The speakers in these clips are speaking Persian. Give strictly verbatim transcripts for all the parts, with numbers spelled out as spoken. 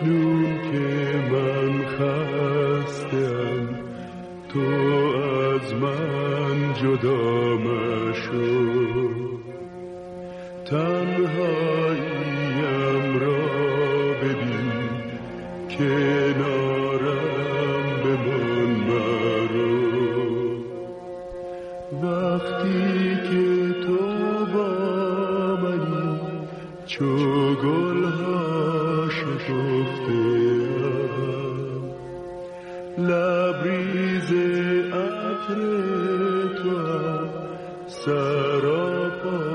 اکنون که من خسته‌ام تو از من جدا مشو، تنهاییم را ببین کنارم بمان مرو. وقتی که تو با منی چو گلها شکفته‌ام، لبریز عطر توام سراپا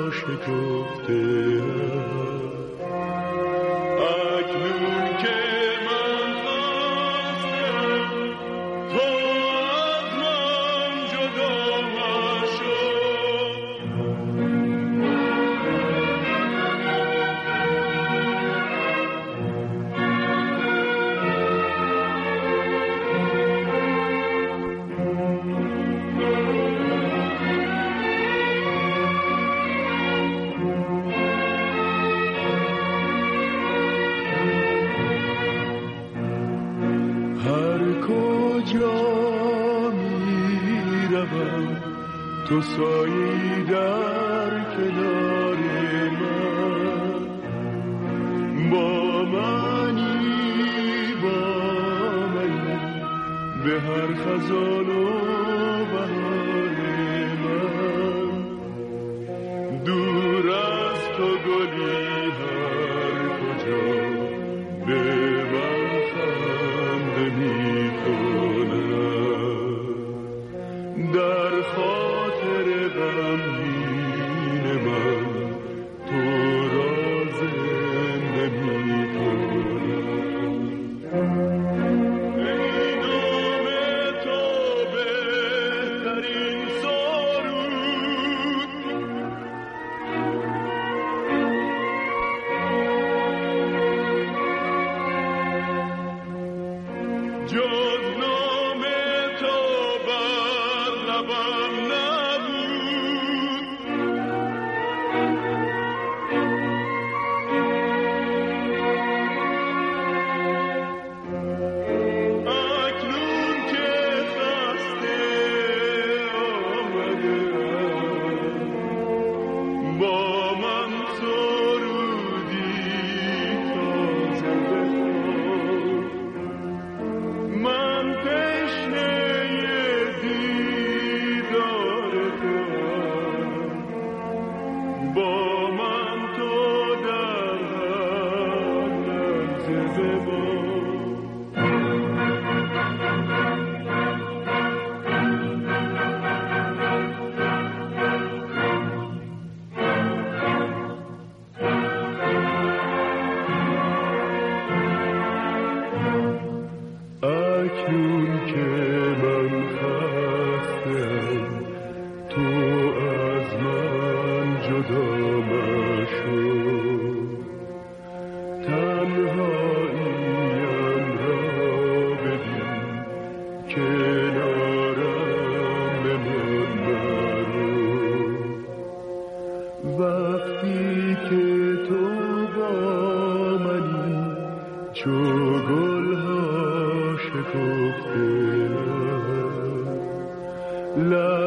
شکفته‌ام. اکنون که من خسته‌ام تو از من جدا مشو، تو سایه‌ای در کنار من، با منی با منی به هر خزان و بهار من. دور از تو گلی هر کجا به من خنده می‌کند، در خاطر غمگین من تو را زنده می‌کنم. ای نام تو بهترین سرود، جز نام تو بر لبم نبود. اکنون که خسته آمده‌ام با من سرودی تازه بخوان. من تشنه دیدار توام، با من تو در هر لحظه بمان. اکنون که من خسته‌ام تو از من جدا مشو، تنهاییم را ببین کنارم بمان مرو. وقتی که تو با منی چو گلها شکفته‌ام،